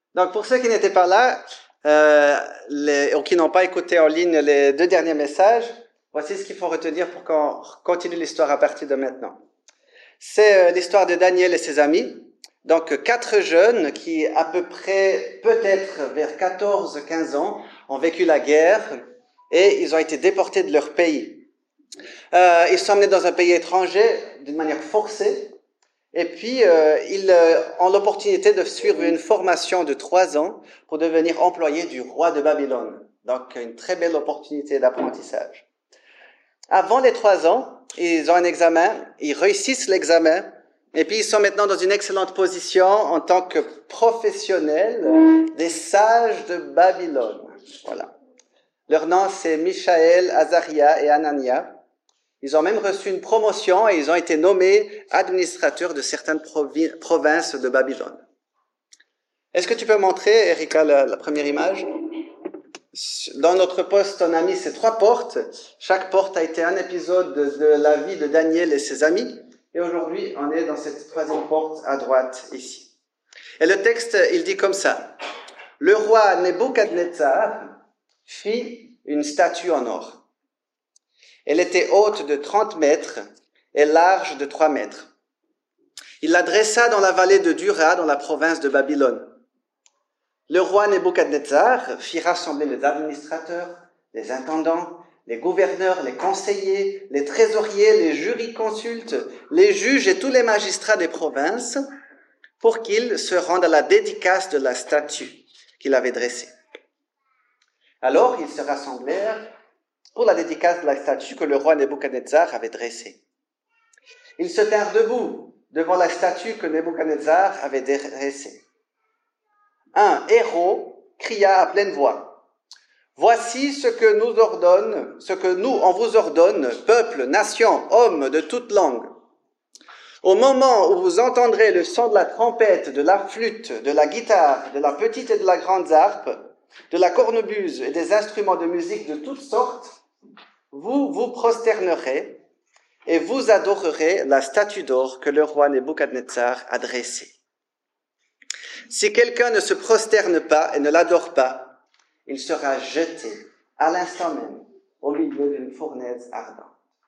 Donc, pour ceux qui n'étaient pas là, ou qui n'ont pas écouté en ligne les 2 derniers messages, voici ce qu'il faut retenir pour qu'on continue l'histoire à partir de maintenant. C'est l'histoire de Daniel et ses amis. Donc, 4 jeunes qui, à peu près, peut-être vers 14-15 ans, ont vécu la guerre et ils ont été déportés de leur pays. Ils sont emmenés dans un pays étranger d'une manière forcée. Et puis, ils ont l'opportunité de suivre une formation de 3 ans pour devenir employés du roi de Babylone. Donc, une très belle opportunité d'apprentissage. Avant les 3 ans, ils ont un examen, ils réussissent l'examen, et puis ils sont maintenant dans une excellente position en tant que professionnels des sages de Babylone. Voilà. Leur nom, c'est Michaël, Azaria et Anania. Ils ont même reçu une promotion et ils ont été nommés administrateurs de certaines provinces de Babylone. Est-ce que tu peux montrer, Erika, la première image? Dans notre poste, on a mis ces 3 portes. Chaque porte a été un épisode de la vie de Daniel et ses amis. Et aujourd'hui, on est dans cette 3e porte à droite, ici. Et le texte, il dit comme ça. Le roi Nebuchadnezzar fit une statue en or. Elle était haute de 30 mètres et large de 3 mètres. Il la dressa dans la vallée de Dura, dans la province de Babylone. Le roi Nebuchadnezzar fit rassembler les administrateurs, les intendants, les gouverneurs, les conseillers, les trésoriers, les jurisconsultes, les juges et tous les magistrats des provinces pour qu'ils se rendent à la dédicace de la statue qu'il avait dressée. Alors, ils se rassemblèrent pour la dédicace de la statue que le roi Nebuchadnezzar avait dressée. Ils se tinrent debout devant la statue que Nebuchadnezzar avait dressée. Un héros cria à pleine voix. « Voici ce que on vous ordonne, peuple, nation, hommes de toute langue. Au moment où vous entendrez le son de la trompette, de la flûte, de la guitare, de la petite et de la grande harpe, de la cornemuse et des instruments de musique de toutes sortes, vous vous prosternerez et vous adorerez la statue d'or que le roi Nebuchadnezzar a dressée. Si quelqu'un ne se prosterne pas et ne l'adore pas, il sera jeté à l'instant même au milieu d'une fournaise ardente. »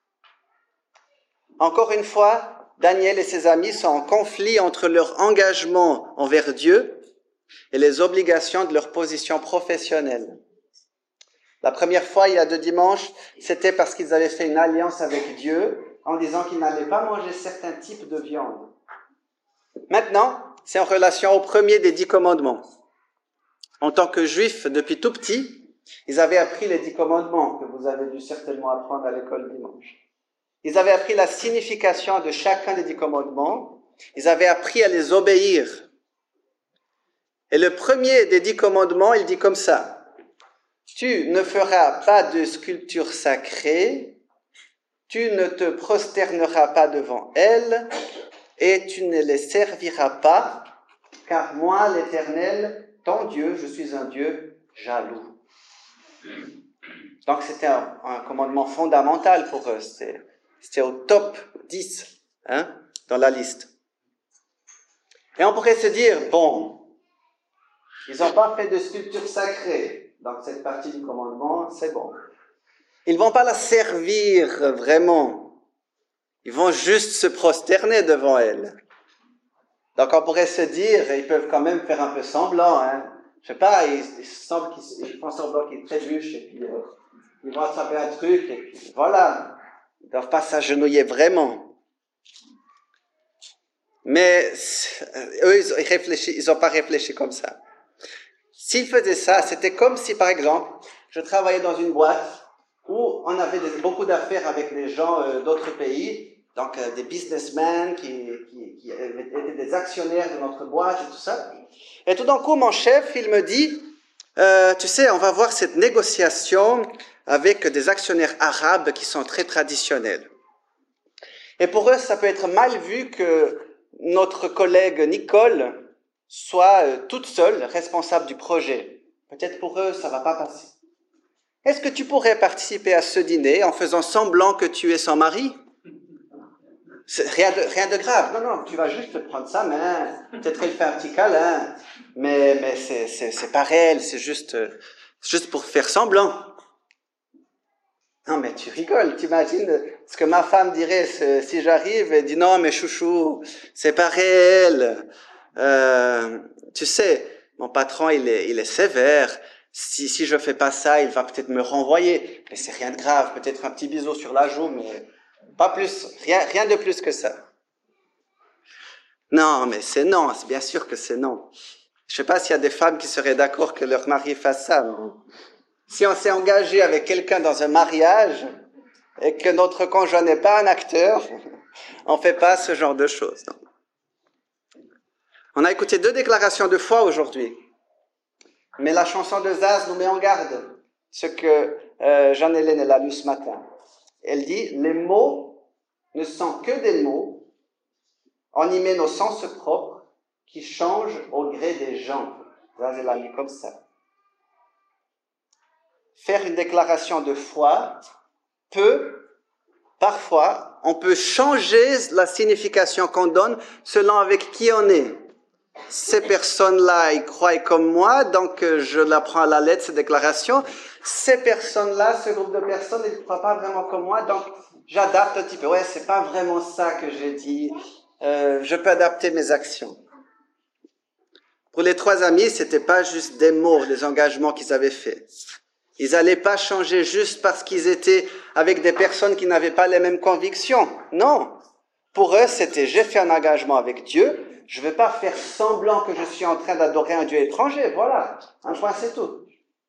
Encore une fois, Daniel et ses amis sont en conflit entre leur engagement envers Dieu et les obligations de leur position professionnelle. La première fois, il y a 2 dimanches, c'était parce qu'ils avaient fait une alliance avec Dieu en disant qu'ils n'allaient pas manger certains types de viande. Maintenant, c'est en relation au premier des 10 commandements. En tant que juifs, depuis tout petit, ils avaient appris les 10 commandements que vous avez dû certainement apprendre à l'école dimanche. Ils avaient appris la signification de chacun des 10 commandements. Ils avaient appris à les obéir. Et le premier des 10 commandements, il dit comme ça. Tu ne feras pas de sculpture sacrée, tu ne te prosterneras pas devant elles, et tu ne les serviras pas, car moi, l'Éternel, ton Dieu, je suis un Dieu jaloux. Donc c'était un commandement fondamental pour eux, c'était au top 10 dans la liste. Et on pourrait se dire, bon, ils n'ont pas fait de sculpture sacrée. Donc cette partie du commandement, c'est bon. Ils ne vont pas la servir vraiment. Ils vont juste se prosterner devant elle. Donc on pourrait se dire, ils peuvent quand même faire un peu semblant. Je sais pas, ils font semblant qu'ils trébuchent et puis ils vont attraper un truc et puis voilà. Ils ne doivent pas s'agenouiller vraiment. Mais eux, ils n'ont pas réfléchi comme ça. S'ils faisaient ça, c'était comme si, par exemple, je travaillais dans une boîte où on avait beaucoup d'affaires avec des gens d'autres pays, donc des businessmen qui étaient des actionnaires de notre boîte et tout ça. Et tout d'un coup, mon chef, il me dit, tu sais, on va voir cette négociation avec des actionnaires arabes qui sont très traditionnels. Et pour eux, ça peut être mal vu que notre collègue Nicole soit toute seule responsable du projet. Peut-être pour eux, ça ne va pas passer. Est-ce que tu pourrais participer à ce dîner en faisant semblant que tu es son mari? Rien de grave. Non, tu vas juste te prendre sa main, peut-être qu'elle fait un petit câlin, mais c'est pas réel, c'est juste pour faire semblant. Non, mais tu rigoles, t'imagines ce que ma femme dirait si j'arrive et dit non, mais chouchou, c'est pas réel. Tu sais, mon patron, il est sévère. Si je fais pas ça, il va peut-être me renvoyer. Mais c'est rien de grave, peut-être un petit bisou sur la joue, mais pas plus, rien de plus que ça. Non, mais c'est non, c'est bien sûr que c'est non. Je sais pas s'il y a des femmes qui seraient d'accord que leur mari fasse ça. Mais si on s'est engagé avec quelqu'un dans un mariage et que notre conjoint n'est pas un acteur, on fait pas ce genre de choses. Non. On a écouté 2 déclarations de foi aujourd'hui. Mais la chanson de Zaz nous met en garde. Ce que Jeanne-Hélène elle a lu ce matin. Elle dit, les mots ne sont que des mots. On y met nos sens propres qui changent au gré des gens. Zaz elle a mis comme ça. Faire une déclaration de foi parfois, on peut changer la signification qu'on donne selon avec qui on est. Ces personnes-là, ils croient comme moi, donc je la prends à la lettre, cette déclaration. Ces personnes-là, ce groupe de personnes, ils ne croient pas vraiment comme moi, donc j'adapte un petit peu. Ouais, c'est pas vraiment ça que j'ai dit. Je peux adapter mes actions. Pour les 3 amis, c'était pas juste des mots, des engagements qu'ils avaient faits. Ils n'allaient pas changer juste parce qu'ils étaient avec des personnes qui n'avaient pas les mêmes convictions. Non. Pour eux, c'était j'ai fait un engagement avec Dieu. Je ne vais pas faire semblant que je suis en train d'adorer un Dieu étranger. Voilà. Un point, c'est tout.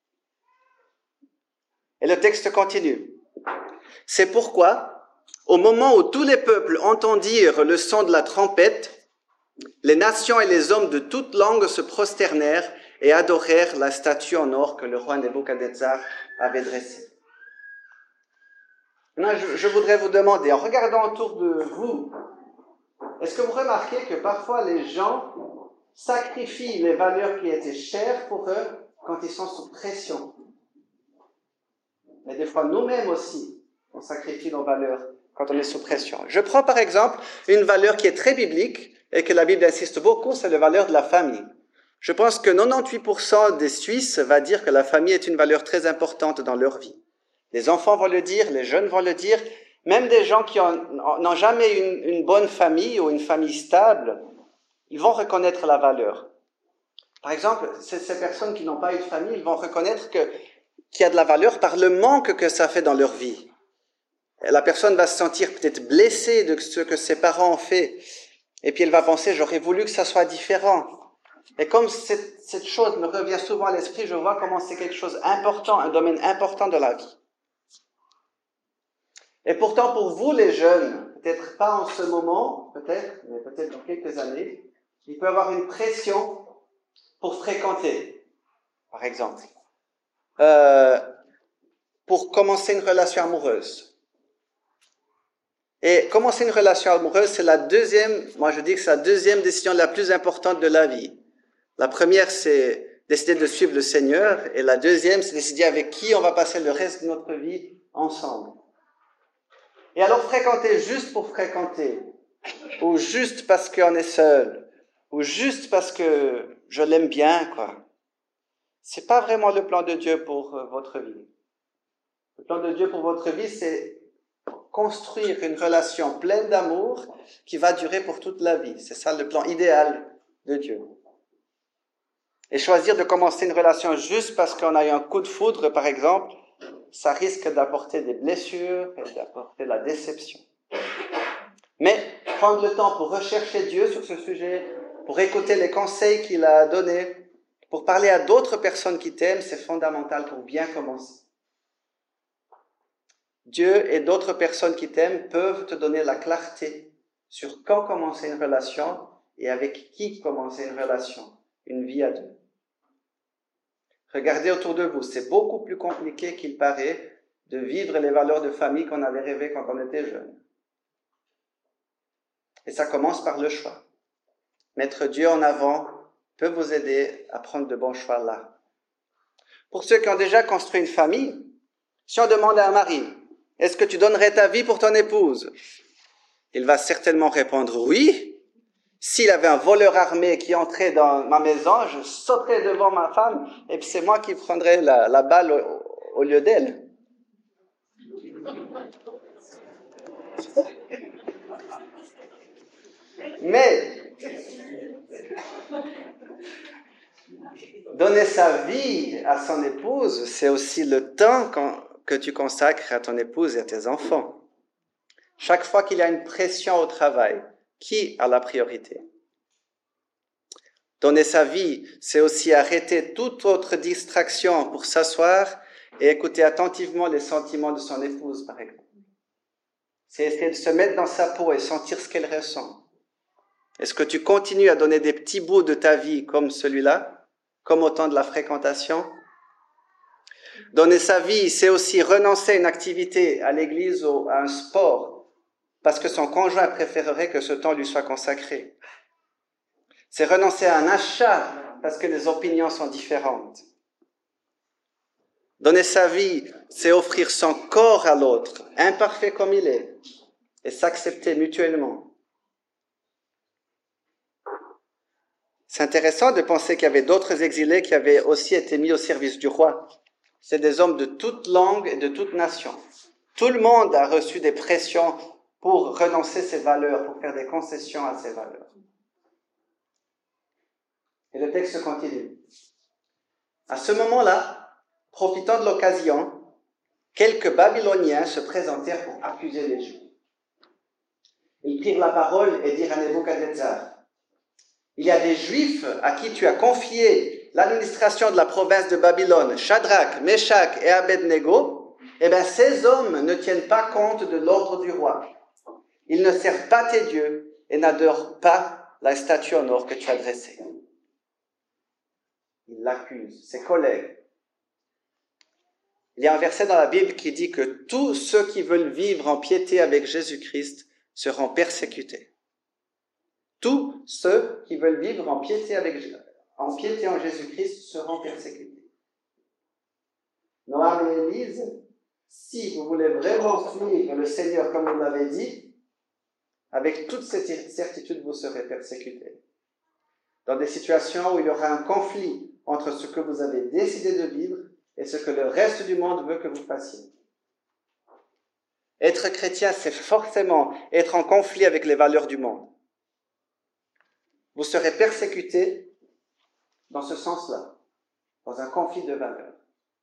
Et le texte continue. C'est pourquoi, au moment où tous les peuples entendirent le son de la trompette, les nations et les hommes de toute langue se prosternèrent et adorèrent la statue en or que le roi Nebuchadnezzar avait dressée. Maintenant, je voudrais vous demander, en regardant autour de vous, est-ce que vous remarquez que parfois les gens sacrifient les valeurs qui étaient chères pour eux quand ils sont sous pression? Mais des fois, nous-mêmes aussi, on sacrifie nos valeurs quand on est sous pression. Je prends par exemple une valeur qui est très biblique et que la Bible insiste beaucoup, c'est la valeur de la famille. Je pense que 98% des Suisses va dire que la famille est une valeur très importante dans leur vie. Les enfants vont le dire, les jeunes vont le dire, même des gens qui n'ont jamais une bonne famille ou une famille stable, ils vont reconnaître la valeur. Par exemple, ces personnes qui n'ont pas eu de famille, ils vont reconnaître qu'il y a de la valeur par le manque que ça fait dans leur vie. La personne va se sentir peut-être blessée de ce que ses parents ont fait, et puis elle va penser, j'aurais voulu que ça soit différent. Et comme cette chose me revient souvent à l'esprit, je vois comment c'est quelque chose d'important, un domaine important de la vie. Et pourtant, pour vous les jeunes, peut-être pas en ce moment, peut-être, mais peut-être dans quelques années, il peut y avoir une pression pour fréquenter, par exemple, pour commencer une relation amoureuse. Et commencer une relation amoureuse, c'est moi je dis que c'est la deuxième décision la plus importante de la vie. La première, c'est décider de suivre le Seigneur, et la deuxième, c'est décider avec qui on va passer le reste de notre vie ensemble. Et alors fréquenter juste pour fréquenter, ou juste parce qu'on est seul, ou juste parce que je l'aime bien, quoi. C'est pas vraiment le plan de Dieu pour votre vie. Le plan de Dieu pour votre vie, c'est construire une relation pleine d'amour qui va durer pour toute la vie. C'est ça le plan idéal de Dieu. Et choisir de commencer une relation juste parce qu'on a eu un coup de foudre, par exemple, ça risque d'apporter des blessures et d'apporter la déception. Mais prendre le temps pour rechercher Dieu sur ce sujet, pour écouter les conseils qu'il a donnés, pour parler à d'autres personnes qui t'aiment, c'est fondamental pour bien commencer. Dieu et d'autres personnes qui t'aiment peuvent te donner la clarté sur quand commencer une relation et avec qui commencer une relation, une vie à deux. Regardez autour de vous, c'est beaucoup plus compliqué qu'il paraît de vivre les valeurs de famille qu'on avait rêvé quand on était jeune. Et ça commence par le choix. Mettre Dieu en avant peut vous aider à prendre de bons choix là. Pour ceux qui ont déjà construit une famille, si on demande à un mari, est-ce que tu donnerais ta vie pour ton épouse? Il va certainement répondre oui. S'il avait un voleur armé qui entrait dans ma maison, je sauterais devant ma femme et puis c'est moi qui prendrais la balle au lieu d'elle. Mais donner sa vie à son épouse, c'est aussi le temps que tu consacres à ton épouse et à tes enfants. Chaque fois qu'il y a une pression au travail, qui a la priorité? Donner sa vie, c'est aussi arrêter toute autre distraction pour s'asseoir et écouter attentivement les sentiments de son épouse, par exemple. C'est essayer de se mettre dans sa peau et sentir ce qu'elle ressent. Est-ce que tu continues à donner des petits bouts de ta vie comme celui-là, comme au temps de la fréquentation? Donner sa vie, c'est aussi renoncer à une activité, à l'église ou à un sport, parce que son conjoint préférerait que ce temps lui soit consacré. C'est renoncer à un achat, parce que les opinions sont différentes. Donner sa vie, c'est offrir son corps à l'autre, imparfait comme il est, et s'accepter mutuellement. C'est intéressant de penser qu'il y avait d'autres exilés qui avaient aussi été mis au service du roi. C'est des hommes de toute langue et de toute nation. Tout le monde a reçu des pressions pour renoncer à ses valeurs, pour faire des concessions à ses valeurs. Et le texte continue. À ce moment-là, profitant de l'occasion, quelques Babyloniens se présentèrent pour accuser les Juifs. Ils prirent la parole et dirent à Nebuchadnezzar: il y a des Juifs à qui tu as confié l'administration de la province de Babylone, Shadrach, Meshach et Abednego. Eh bien, ces hommes ne tiennent pas compte de l'ordre du roi. Ils ne servent pas tes dieux et n'adorent pas la statue en or que tu as dressée. Il l'accuse, ses collègues. Il y a un verset dans la Bible qui dit que tous ceux qui veulent vivre en piété avec Jésus-Christ seront persécutés. Tous ceux qui veulent vivre en piété en Jésus-Christ seront persécutés. Noam et Élise, si vous voulez vraiment suivre le Seigneur comme vous l'avez dit, avec toute cette certitude, vous serez persécutés. Dans des situations où il y aura un conflit entre ce que vous avez décidé de vivre et ce que le reste du monde veut que vous fassiez. Être chrétien, c'est forcément être en conflit avec les valeurs du monde. Vous serez persécutés dans ce sens-là, dans un conflit de valeurs.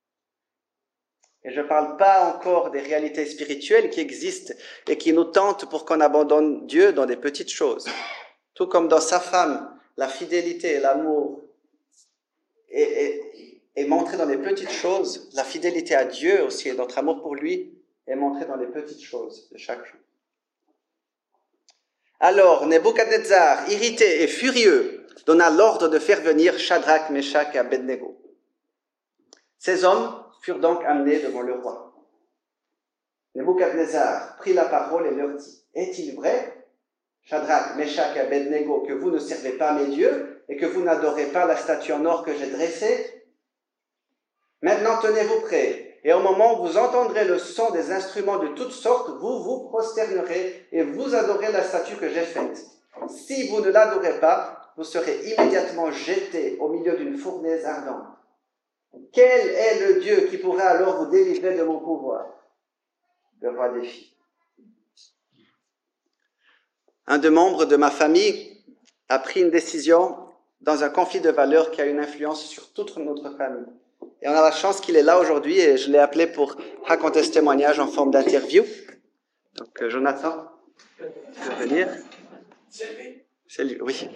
Et je ne parle pas encore des réalités spirituelles qui existent et qui nous tentent pour qu'on abandonne Dieu dans des petites choses. Tout comme dans sa femme, la fidélité et l'amour est montré dans les petites choses. La fidélité à Dieu aussi et notre amour pour lui est montré dans les petites choses de chaque jour. Alors, Nebuchadnezzar, irrité et furieux, donna l'ordre de faire venir Shadrach, Meshach et Abednego. Ces hommes furent donc amenés devant le roi. Nebuchadnezzar prit la parole et leur dit: est-il vrai, Shadrach, Meshach et Abednego, que vous ne servez pas mes dieux et que vous n'adorez pas la statue en or que j'ai dressée? Maintenant, tenez-vous prêts. Et au moment où vous entendrez le son des instruments de toutes sortes, vous vous prosternerez et vous adorez la statue que j'ai faite. Si vous ne l'adorez pas, vous serez immédiatement jetés au milieu d'une fournaise ardente. Quel est le Dieu qui pourra alors vous délivrer de mon pouvoir? Le roi défie. Un des membres de ma famille a pris une décision dans un conflit de valeurs qui a une influence sur toute notre famille. Et on a la chance qu'il est là aujourd'hui et je l'ai appelé pour raconter ce témoignage en forme d'interview. Donc, Jonathan, tu peux venir? C'est lui, oui.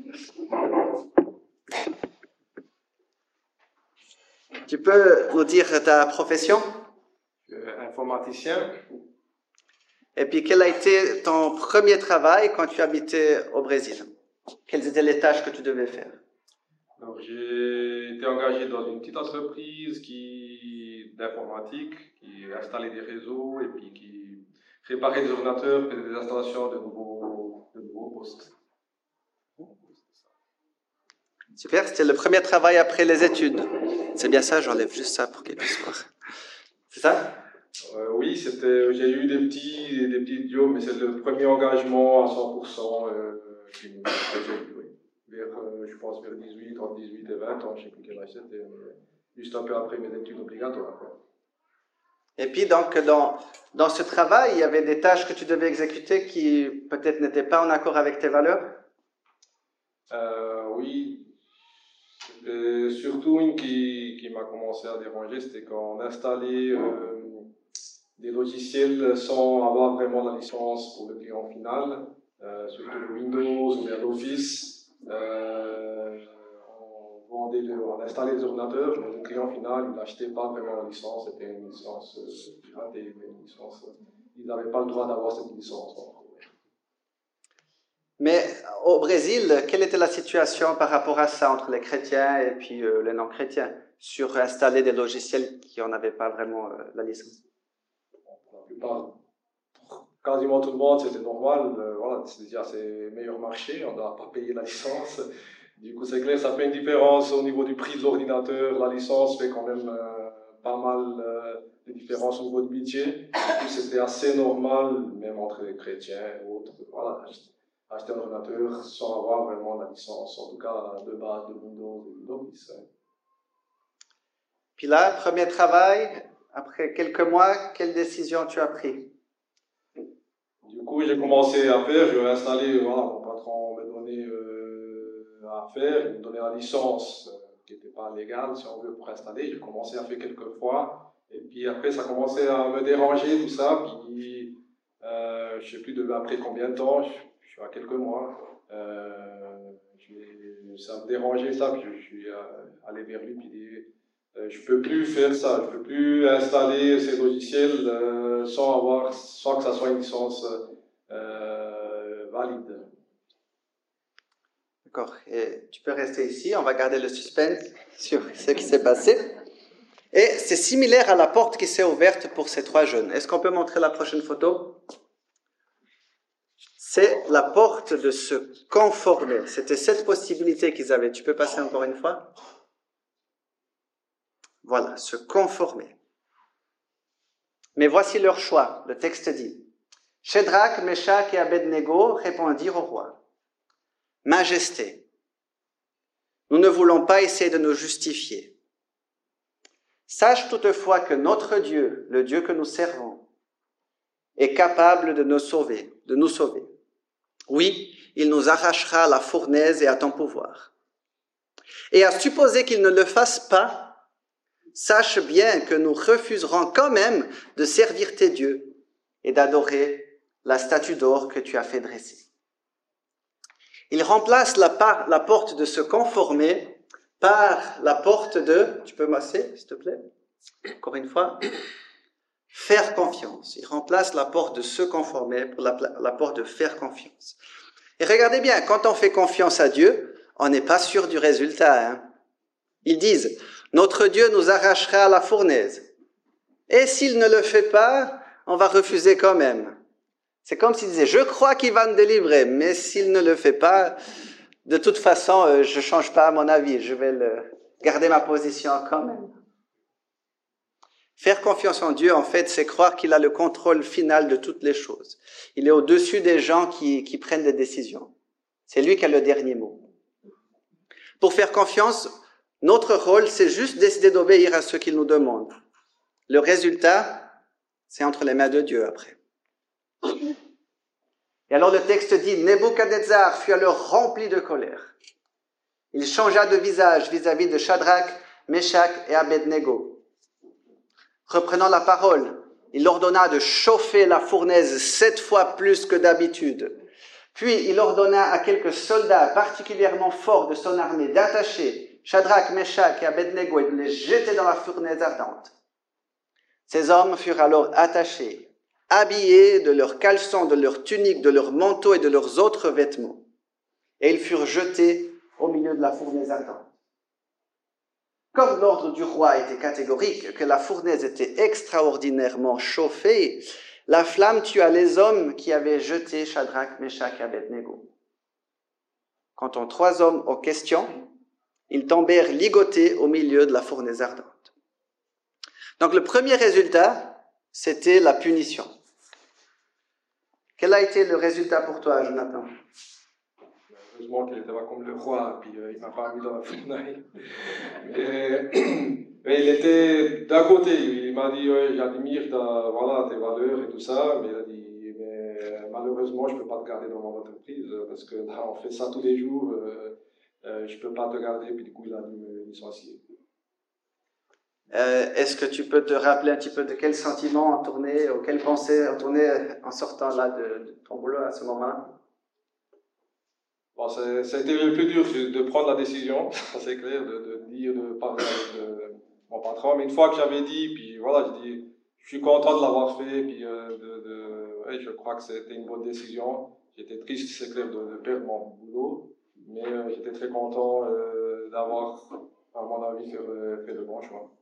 Tu peux nous dire ta profession? Informaticien. Et puis, quel a été ton premier travail quand tu habitais au Brésil? Quelles étaient les tâches que tu devais faire? Donc, j'ai été engagé dans une petite entreprise d'informatique qui installait des réseaux et puis qui réparait des ordinateurs, faisait des installations de nouveaux postes. Super, c'était le premier travail après les études. C'est bien ça, j'enlève juste ça pour qu'ils puissent voir. C'est ça? Oui, j'ai eu des petits duos, mais c'est le premier engagement à 100% que j'ai eu, oui. Je pense vers 18, entre 18 et 20 ans, je ne sais plus quel âge c'était, juste un peu après mes études obligatoires. Et puis donc, dans ce travail, il y avait des tâches que tu devais exécuter qui peut-être n'étaient pas en accord avec tes valeurs? Oui, c'était surtout une qui m'a commencé à déranger, c'était quand on installait des logiciels sans avoir vraiment la licence pour le client final, surtout Windows ou bien l'Office. On installait les ordinateurs, mais le client final, il n'achetait pas vraiment la licence, c'était une licence piratée, une licence. Il n'avait pas le droit d'avoir cette licence. Mais au Brésil, quelle était la situation par rapport à ça entre les chrétiens et puis les non-chrétiens sur installer des logiciels qui n'en avaient pas vraiment la licence? Pour la plupart, pour quasiment tout le monde, c'était normal. Voilà, c'est déjà c'est meilleur marché, on ne doit pas payer la licence. Du coup, c'est clair, ça fait une différence au niveau du prix de l'ordinateur. La licence fait quand même pas mal de différence au niveau du budget. C'était assez normal, même entre les chrétiens et autres. Voilà, acheter un ordinateur sans avoir vraiment la licence, en tout cas de base de Windows et d'Office. Puis là, premier travail, après quelques mois, quelle décision tu as prise? Du coup, j'ai commencé à faire, je vais installer, voilà, mon patron me donnait à faire, il me donnait la licence qui n'était pas légale, si on veut, pour installer. J'ai commencé à faire quelques fois, et puis après, ça commençait à me déranger, tout ça, puis je ne sais plus après combien de temps, je suis à quelques mois, ça me dérangeait ça, puis je suis allé vers lui, puis je ne peux plus faire ça, je ne peux plus installer ces logiciels sans que ça soit une licence valide. D'accord. Et tu peux rester ici, on va garder le suspense sur ce qui s'est passé. Et c'est similaire à la porte qui s'est ouverte pour ces trois jeunes. Est-ce qu'on peut montrer la prochaine photo? C'est la porte de se conformer. C'était cette possibilité qu'ils avaient. Tu peux passer encore une fois? Voilà, se conformer. Mais voici leur choix. Le texte dit: Shadrach, Meshach et Abednego répondirent au roi: Majesté, nous ne voulons pas essayer de nous justifier. Sache toutefois que notre Dieu, le Dieu que nous servons, est capable de nous sauver. Oui, il nous arrachera à la fournaise et à ton pouvoir. Et à supposer qu'il ne le fasse pas, sache bien que nous refuserons quand même de servir tes dieux et d'adorer la statue d'or que tu as fait dresser. Il remplace la porte de se conformer par la porte de, tu peux masser, s'il te plaît, encore une fois, faire confiance. Il remplace la porte de se conformer pour la porte de faire confiance. Et regardez bien, quand on fait confiance à Dieu, on n'est pas sûr du résultat. Hein. Ils disent, notre Dieu nous arrachera à la fournaise. Et s'il ne le fait pas, on va refuser quand même. C'est comme s'il disait, je crois qu'il va me délivrer, mais s'il ne le fait pas, de toute façon, je ne change pas mon avis, je vais garder ma position quand même. Faire confiance en Dieu, en fait, c'est croire qu'il a le contrôle final de toutes les choses. Il est au-dessus des gens qui prennent des décisions. C'est lui qui a le dernier mot. Pour faire confiance, notre rôle, c'est juste décider d'obéir à ce qu'il nous demande. Le résultat, c'est entre les mains de Dieu après. Et alors le texte dit, Nebuchadnezzar fut alors rempli de colère. Il changea de visage vis-à-vis de Shadrach, Meshach et Abednego. Reprenant la parole, il ordonna de chauffer la fournaise 7 fois plus que d'habitude. Puis il ordonna à quelques soldats particulièrement forts de son armée d'attacher Shadrach, Meshach et Abednego et de les jeter dans la fournaise ardente. Ces hommes furent alors attachés, habillés de leurs caleçons, de leurs tuniques, de leurs manteaux et de leurs autres vêtements. Et ils furent jetés au milieu de la fournaise ardente. Comme l'ordre du roi était catégorique, que la fournaise était extraordinairement chauffée, la flamme tua les hommes qui avaient jeté Shadrach, Meshach et Abednego. Quant aux 3 hommes en question, ils tombèrent ligotés au milieu de la fournaise ardente. Donc le premier résultat, c'était la punition. Quel a été le résultat pour toi, Jonathan? Heureusement qu'il n'était pas comme le roi, puis il m'a pas mis dans la fournaille. Mais il était d'un côté, il m'a dit ouais, j'admire tes valeurs et tout ça, mais il a dit mais malheureusement je ne peux pas te garder dans mon entreprise parce que là on fait ça tous les jours, je ne peux pas te garder, puis du coup il a dû me licencier. Est-ce que tu peux te rappeler un petit peu de quel sentiment en tournait, ou quelle pensée en tournait en sortant là de ton boulot à ce moment-là? Bon, ça a été le plus dur de prendre la décision, c'est clair, de parler avec mon patron. Mais une fois que j'avais dit, puis voilà, j'ai dit, je suis content de l'avoir fait, puis ouais, je crois que c'était une bonne décision. J'étais triste, c'est clair, de perdre mon boulot, mais j'étais très content d'avoir, à mon avis, fait le bon choix.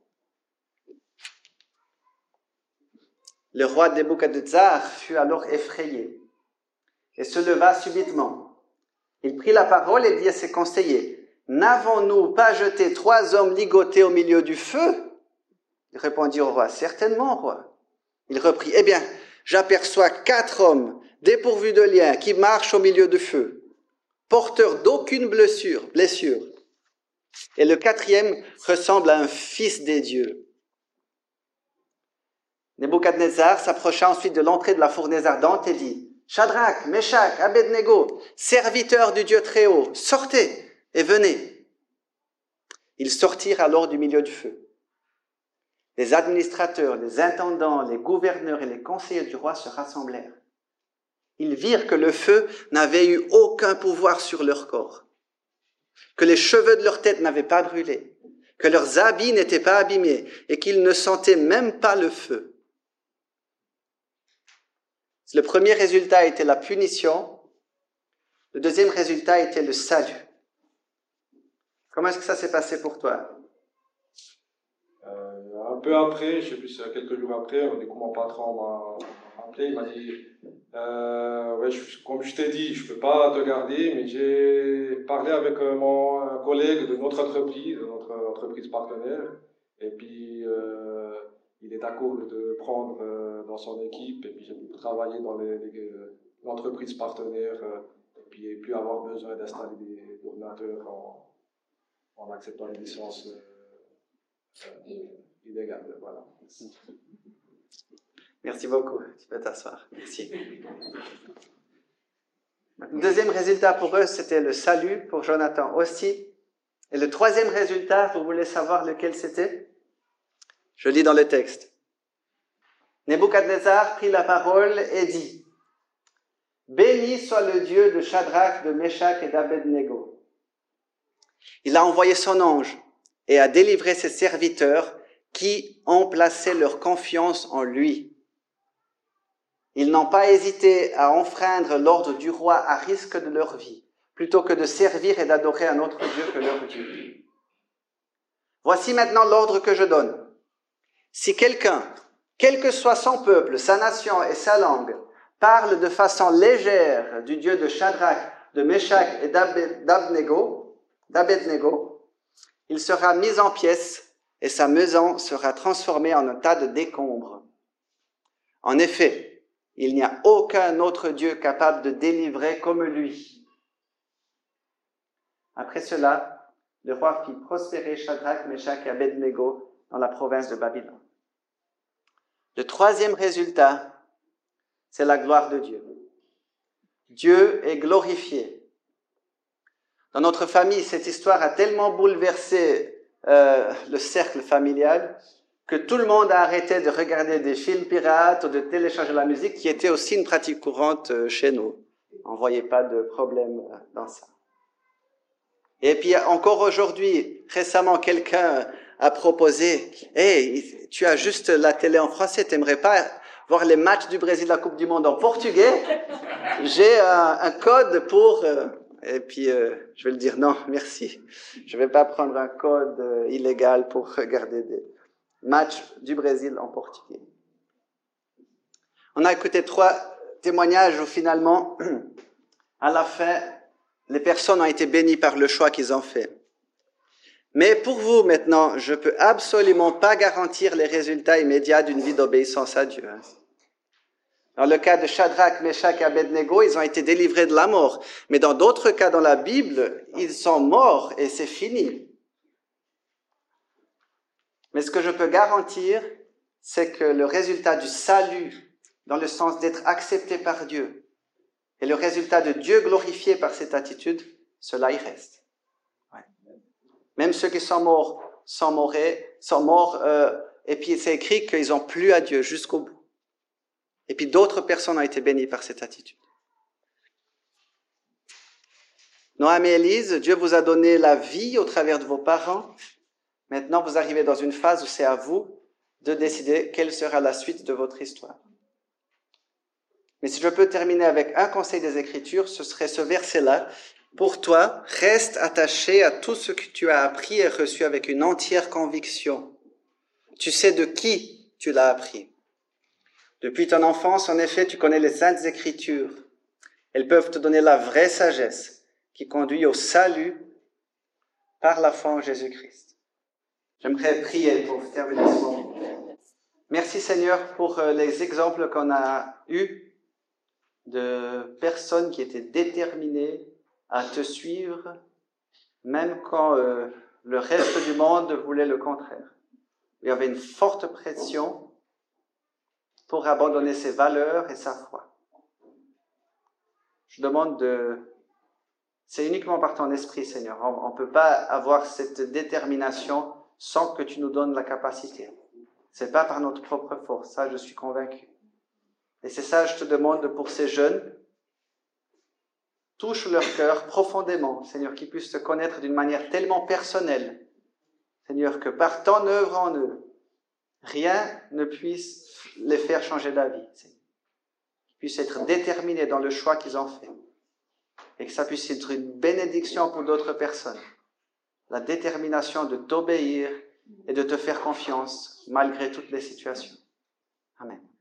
Le roi Nebuchadnezzar fut alors effrayé et se leva subitement. Il prit la parole et dit à ses conseillers, « N'avons-nous pas jeté 3 hommes ligotés au milieu du feu ?» Il répondit au roi, « Certainement, roi. » Il reprit, « Eh bien, j'aperçois 4 hommes dépourvus de liens qui marchent au milieu du feu, porteurs d'aucune blessure. Et le 4e ressemble à un fils des dieux. » Nebuchadnezzar s'approcha ensuite de l'entrée de la fournaise ardente et dit, « Shadrach, Meshach, Abednego, serviteurs du Dieu Très-Haut, sortez et venez. » Ils sortirent alors du milieu du feu. Les administrateurs, les intendants, les gouverneurs et les conseillers du roi se rassemblèrent. Ils virent que le feu n'avait eu aucun pouvoir sur leur corps, que les cheveux de leur tête n'avaient pas brûlé, que leurs habits n'étaient pas abîmés et qu'ils ne sentaient même pas le feu. Le premier résultat était la punition. Le deuxième résultat était le salut. Comment est-ce que ça s'est passé pour toi? Un peu après, je sais plus, quelques jours après, du coup, mon patron m'a appelé, il m'a dit ouais, comme je t'ai dit, je ne peux pas te garder, mais j'ai parlé avec un collègue de notre entreprise partenaire, et puis il est d'accord de prendre dans son équipe, et puis j'ai pu travailler dans l'entreprise partenaire, et puis plus avoir besoin d'installer des ordinateurs en acceptant les licences illégales. Voilà. Merci beaucoup. Tu peux t'asseoir. Merci. Le deuxième résultat pour eux, c'était le salut, pour Jonathan aussi. Et le troisième résultat, vous voulez savoir lequel c'était? Je lis dans le texte. Nebuchadnezzar prit la parole et dit, « Béni soit le Dieu de Shadrach, de Meshach et d'Abednego. Il a envoyé son ange et a délivré ses serviteurs qui ont placé leur confiance en lui. Ils n'ont pas hésité à enfreindre l'ordre du roi à risque de leur vie, plutôt que de servir et d'adorer un autre Dieu que leur Dieu. Voici maintenant l'ordre que je donne. Si quelqu'un, quel que soit son peuple, sa nation et sa langue, parle de façon légère du Dieu de Shadrach, de Meshach et d'Abednego, il sera mis en pièces et sa maison sera transformée en un tas de décombres. En effet, il n'y a aucun autre Dieu capable de délivrer comme lui. » Après cela, le roi fit prospérer Shadrach, Meshach et Abednego dans la province de Babylone. Le troisième résultat, c'est la gloire de Dieu. Dieu est glorifié. Dans notre famille, cette histoire a tellement bouleversé le cercle familial que tout le monde a arrêté de regarder des films pirates ou de télécharger la musique, qui était aussi une pratique courante chez nous. On ne voyait pas de problème dans ça. Et puis encore aujourd'hui, récemment, quelqu'un a proposé « Hey, tu as juste la télé en français, tu n'aimerais pas voir les matchs du Brésil, la Coupe du Monde en portugais? J'ai un code pour... Et puis, je vais le dire, non, merci. Je ne vais pas prendre un code illégal pour regarder des matchs du Brésil en portugais. On a écouté 3 témoignages où finalement, à la fin, les personnes ont été bénies par le choix qu'ils ont fait. Mais pour vous, maintenant, je peux absolument pas garantir les résultats immédiats d'une vie d'obéissance à Dieu. Dans le cas de Shadrach, Meshach et Abednego, ils ont été délivrés de la mort. Mais dans d'autres cas dans la Bible, ils sont morts et c'est fini. Mais ce que je peux garantir, c'est que le résultat du salut, dans le sens d'être accepté par Dieu, et le résultat de Dieu glorifié par cette attitude, cela y reste. Ouais. Même ceux qui sont morts et puis c'est écrit qu'ils n'ont plu à Dieu jusqu'au bout. Et puis d'autres personnes ont été bénies par cette attitude. Noam et Élise, Dieu vous a donné la vie au travers de vos parents. Maintenant, vous arrivez dans une phase où c'est à vous de décider quelle sera la suite de votre histoire. Mais si je peux terminer avec un conseil des Écritures, ce serait ce verset-là. Pour toi, reste attaché à tout ce que tu as appris et reçu avec une entière conviction. Tu sais de qui tu l'as appris. Depuis ton enfance, en effet, tu connais les Saintes Écritures. Elles peuvent te donner la vraie sagesse qui conduit au salut par la foi en Jésus-Christ. J'aimerais prier pour terminer ce moment. Merci Seigneur pour les exemples qu'on a eus de personnes qui étaient déterminées à te suivre, même quand le reste du monde voulait le contraire. Il y avait une forte pression pour abandonner ses valeurs et sa foi. Je demande c'est uniquement par ton esprit, Seigneur. On ne peut pas avoir cette détermination sans que tu nous donnes la capacité. C'est pas par notre propre force, ça je suis convaincu. Et c'est ça, je te demande pour ces jeunes, touche leur cœur profondément, Seigneur, qu'ils puissent te connaître d'une manière tellement personnelle, Seigneur, que par ton œuvre en eux, rien ne puisse les faire changer d'avis, Seigneur. Qu'ils puissent être déterminés dans le choix qu'ils ont fait. Et que ça puisse être une bénédiction pour d'autres personnes. La détermination de t'obéir et de te faire confiance malgré toutes les situations. Amen.